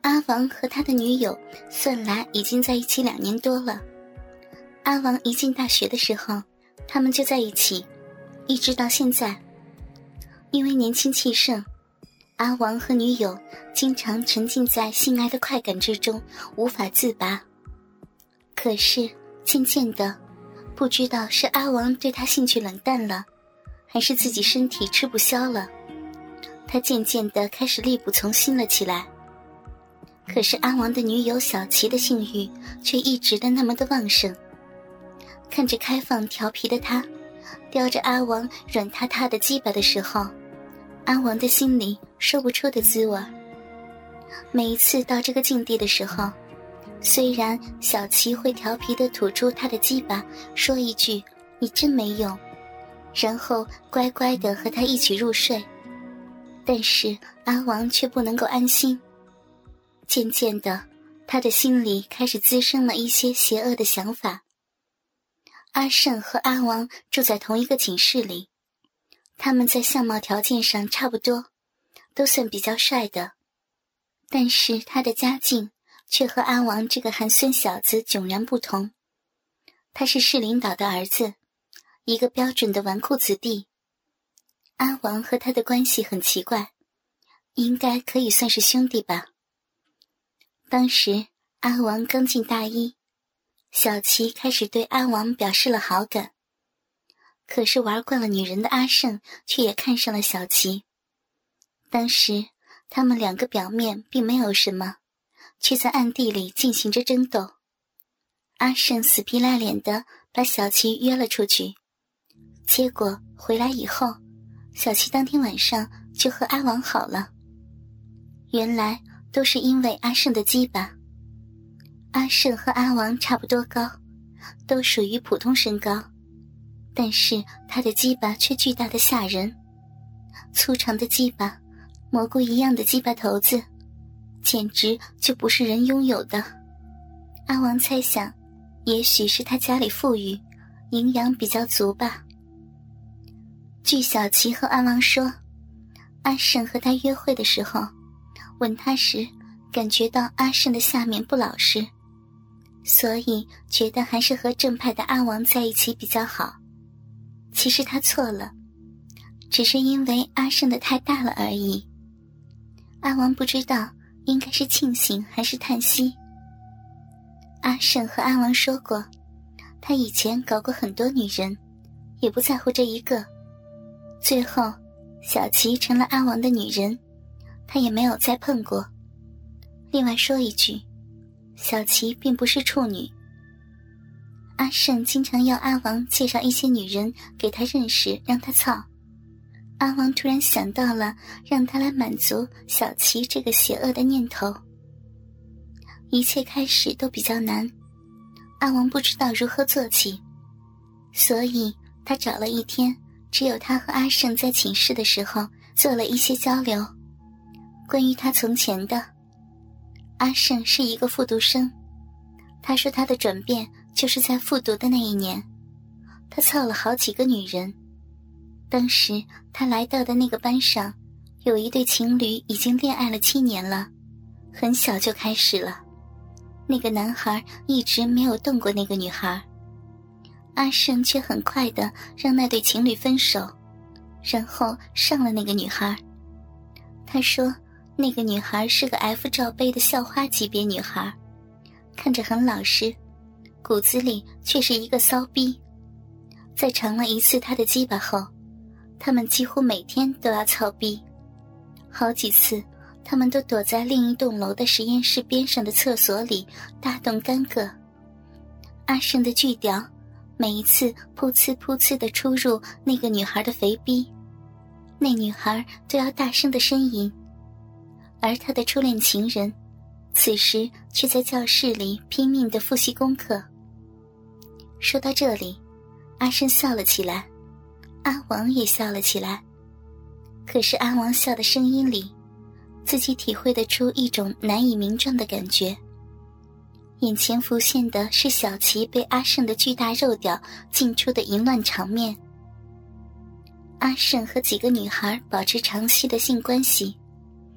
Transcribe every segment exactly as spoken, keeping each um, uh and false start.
阿王和他的女友算来已经在一起两年多了。阿王一进大学的时候，他们就在一起，一直到现在。因为年轻气盛，阿王和女友经常沉浸在性爱的快感之中，无法自拔。可是渐渐的，不知道是阿王对他兴趣冷淡了，还是自己身体吃不消了，他渐渐的开始力不从心了起来。可是阿王的女友小琪的性欲却一直的那么的旺盛，看着开放调皮的他叼着阿王软塌塌的鸡巴的时候，阿王的心里说不出的滋味。每一次到这个境地的时候，虽然小琪会调皮地吐出他的鸡巴，说一句你真没用，然后乖乖地和他一起入睡，但是阿王却不能够安心。渐渐的，他的心里开始滋生了一些邪恶的想法。阿胜和阿王住在同一个寝室里，他们在相貌条件上差不多，都算比较帅的，但是他的家境却和阿王这个寒酸小子迥然不同。他是市领导的儿子，一个标准的纨绔子弟。阿王和他的关系很奇怪，应该可以算是兄弟吧。当时阿王刚进大一，小琪开始对阿王表示了好感，可是玩惯了女人的阿胜却也看上了小琪。当时他们两个表面并没有什么，却在暗地里进行着争斗。阿胜死皮赖脸地把小琪约了出去，结果回来以后，小琪当天晚上就和阿王好了。原来都是因为阿胜的鸡巴。阿胜和阿王差不多高，都属于普通身高，但是他的鸡巴却巨大的吓人，粗长的鸡巴，蘑菇一样的鸡巴头子，简直就不是人拥有的。阿王猜想，也许是他家里富裕，营养比较足吧。据小琪和阿王说，阿胜和他约会的时候，吻他时感觉到阿胜的下面不老实，所以觉得还是和正派的阿王在一起比较好。其实他错了，只是因为阿胜的太大了而已。阿王不知道应该是庆幸还是叹息。阿胜和阿王说过，他以前搞过很多女人，也不在乎这一个。最后小琪成了阿王的女人，他也没有再碰过。另外说一句，小琪并不是处女。阿胜经常要阿王介绍一些女人给他认识，让他操。阿王突然想到了让他来满足小琪这个邪恶的念头。一切开始都比较难，阿王不知道如何做起，所以他找了一天只有他和阿胜在寝室的时候做了一些交流。关于他从前的，阿胜是一个复读生，他说他的转变就是在复读的那一年，他操了好几个女人。当时他来到的那个班上，有一对情侣已经恋爱了七年了，很小就开始了。那个男孩一直没有动过那个女孩，阿胜却很快地让那对情侣分手，然后上了那个女孩。他说那个女孩是个 F 罩杯的校花级别女孩，看着很老实，骨子里却是一个骚逼。在尝了一次他的鸡巴后，他们几乎每天都要操逼，好几次他们都躲在另一栋楼的实验室边上的厕所里大动干戈。阿胜的巨屌每一次噗呲噗呲地出入那个女孩的肥逼，那女孩都要大声地呻吟。而他的初恋情人此时却在教室里拼命地复习功课。说到这里，阿胜笑了起来，阿王也笑了起来。可是阿王笑的声音里，自己体会得出一种难以名状的感觉。眼前浮现的是小琪被阿胜的巨大肉屌进出的淫乱场面。阿胜和几个女孩保持长期的性关系，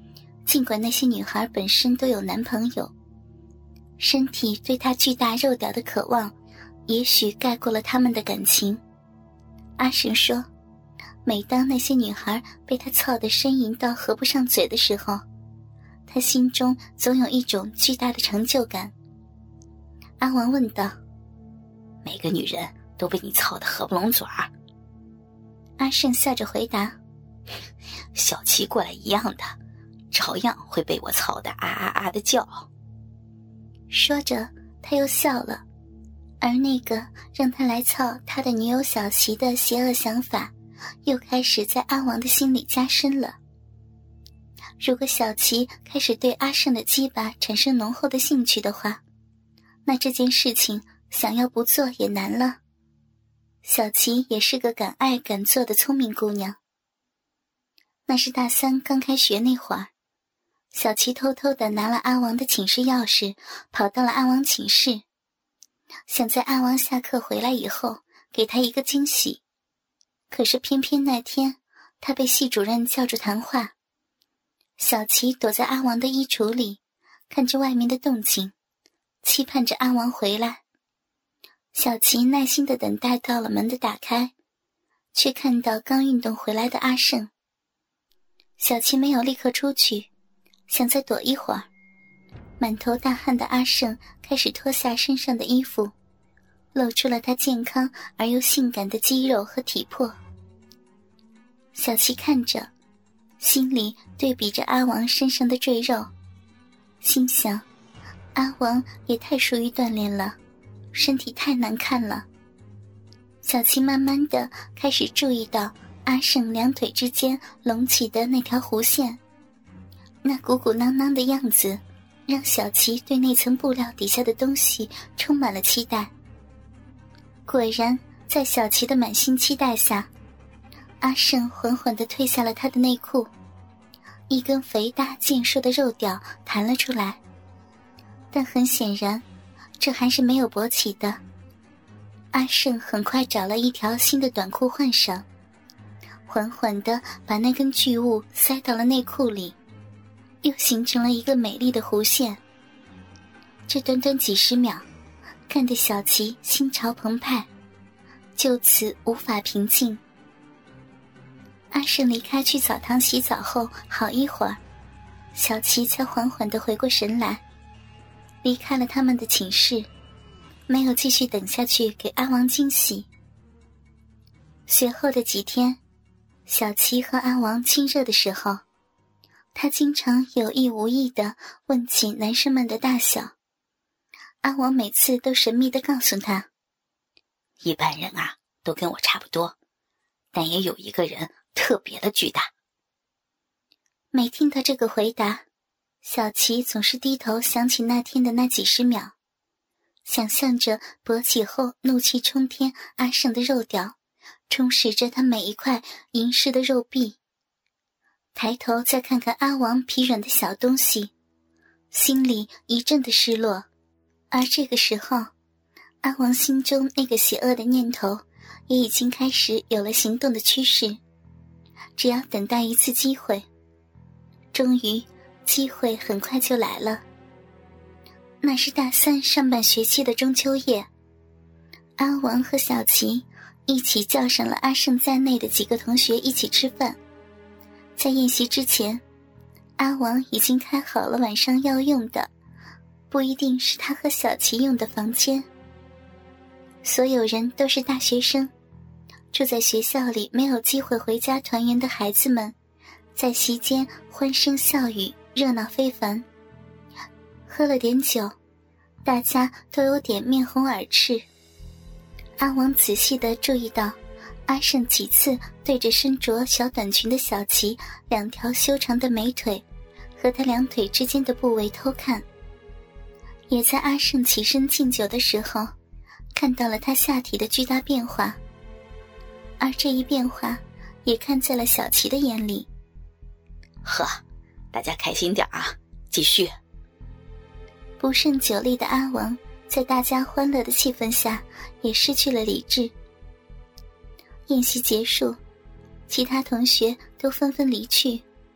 尽管那些女孩本身都有男朋友，身体对她巨大肉屌的渴望也许盖过了他们的感情。阿胜说，每当那些女孩被他操得呻吟到合不上嘴的时候，他心中总有一种巨大的成就感。阿王问道， 每个女人都被你操得合不拢嘴儿？ 阿胜笑着回答， 小七过来一样的，照样会被我操得啊啊啊的叫。 说着他又笑了，而那个让他来操他的女友小琪的邪恶想法又开始在阿王的心里加深了。如果小琪开始对阿胜的鸡巴产生浓厚的兴趣的话，那这件事情想要不做也难了。小琪也是个敢爱敢做的聪明姑娘。那是大三刚开学那会儿，小琪偷偷地拿了阿王的寝室钥匙，跑到了阿王寝室，想在阿王下课回来以后给他一个惊喜。可是偏偏那天他被系主任叫住谈话，小琪躲在阿王的衣橱里，看着外面的动静，期盼着阿王回来。小琪耐心地等待到了门的打开，却看到刚运动回来的阿胜。小琪没有立刻出去，想再躲一会儿。满头大汗的阿胜开始脱下身上的衣服，露出了他健康而又性感的肌肉和体魄。小琪看着，心里对比着阿王身上的赘肉，心想，阿王也太疏于锻炼了，身体太难看了。小琪慢慢地开始注意到阿胜两腿之间隆起的那条弧线，那鼓鼓囊囊的样子让小琪对那层布料底下的东西充满了期待。果然，在小琪的满心期待下，阿胜缓缓地褪下了他的内裤，一根肥大健硕的肉屌弹了出来。但很显然，这还是没有勃起的。阿胜很快找了一条新的短裤换上，缓缓地把那根巨物塞到了内裤里，又形成了一个美丽的弧线。这短短几十秒，看得小琪心潮澎湃，就此无法平静。阿胜离开去澡堂洗澡后好一会儿，小琪才缓缓地回过神来，离开了他们的寝室，没有继续等下去给阿王惊喜。随后的几天，小琪和阿王亲热的时候，他经常有意无意地问起男生们的大小。阿王每次都神秘地告诉他， 一般人啊都跟我差不多，但也有一个人特别的巨大。 每听到这个回答，小琪总是低头想起那天的那几十秒，想象着勃起后怒气冲天阿胜的肉屌充实着他每一块银饰的肉壁，抬头再看看阿王疲软的小东西，心里一阵的失落。而这个时候，阿王心中那个邪恶的念头也已经开始有了行动的趋势，只要等待一次机会。终于，机会很快就来了。那是大三上半学期的中秋夜，阿王和小琪一起叫上了阿胜在内的几个同学一起吃饭。在宴席之前，阿王已经开好了晚上要用的，不一定是他和小琪用的房间。所有人都是大学生，住在学校里没有机会回家团圆的孩子们，在席间欢声笑语，热闹非凡。喝了点酒，大家都有点面红耳赤。阿王仔细地注意到阿胜几次对着身着小短裙的小琪两条修长的美腿和他两腿之间的部位偷看，也在阿胜起身敬酒的时候看到了他下体的巨大变化，而这一变化也看在了小琪的眼里。 呵，大家开心点啊，继续。 不胜酒力的阿王在大家欢乐的气氛下也失去了理智。宴席结束，其他同学都纷纷离去，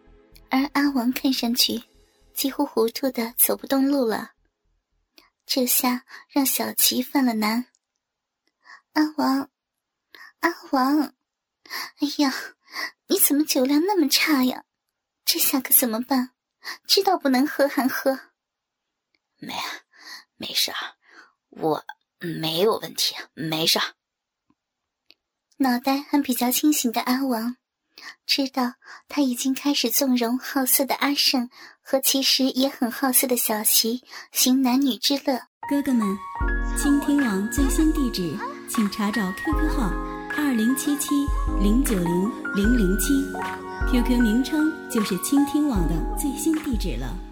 而阿王看上去几乎糊涂的走不动路了，这下让小琪犯了难。阿王，阿王，哎呀，你怎么酒量那么差呀？这下可怎么办？知道不能喝还喝。 没没事儿，我没有问题，没事儿。 脑袋还比较清醒的阿王知道他已经开始纵容好色的阿胜和其实也很好色的小琪行男女之乐。 哥哥们，倾听网最新地址请查找 Q Q 号二零七七零九零零零七 ，Q Q 名称就是倾听网的最新地址了。